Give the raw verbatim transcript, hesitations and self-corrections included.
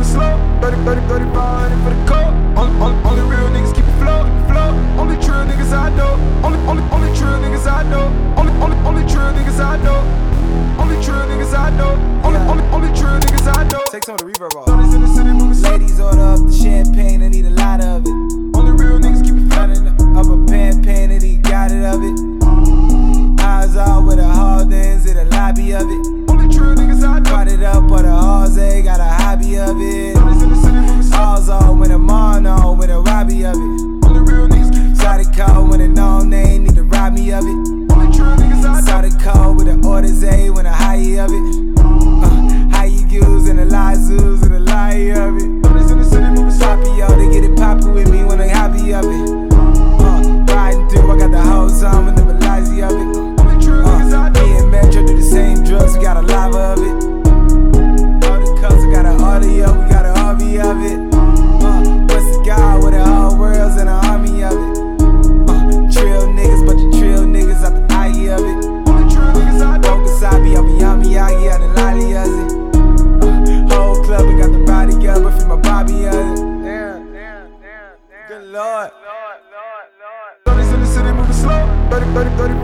moving slow. thirty, thirty, thirty-five for the coat. Only, only, only real niggas keep it flow, flow. Only true niggas I know. Only, only, only true niggas I know. Only, only, only true niggas I know. Only true niggas I know. Only, yeah. only, only true niggas I know. Take some of the reverb off. Shorties in the city moving slow. Ladies order up the champagne, I need a lot of it. Only real niggas keep it floating up a pan pan and he got it of it. Eyes all with the Hardens in the lobby of it. Only true niggas I know. Brought it up for the Jose, got a hobby of it. Shorties in the city moving slow. All's all with a mono, with a Robbie of it. Only real niggas keep it Saw the code when it known they need to rob me of it. Only true niggas I know. Saw the code with the orders A when a high of it. Uh, high U's and the Lizoos and the lie of it. Shorties in the city moving slow. Poppy, yo, they get it poppin' with me when they happy of it. Uh, riding through, I got the whole song with the Velazzi of it. Only true niggas I know. Me and Metro do the same drugs, we got a lava of it. All the colors, we got an audio, we got an army of it. Uh, What's the guy with the whole world's and an army of it. Uh, trill niggas, bunch of trill niggas out the eye of it. Only true niggas I know. Okasabi, I'm a yummy yagi out the lolly of it. Uh, whole club, we got the body of it, free my Bobby of it. Damn, damn, damn, damn. Good Lord. Shorties in the city moving slow. thirty, thirty, thirty.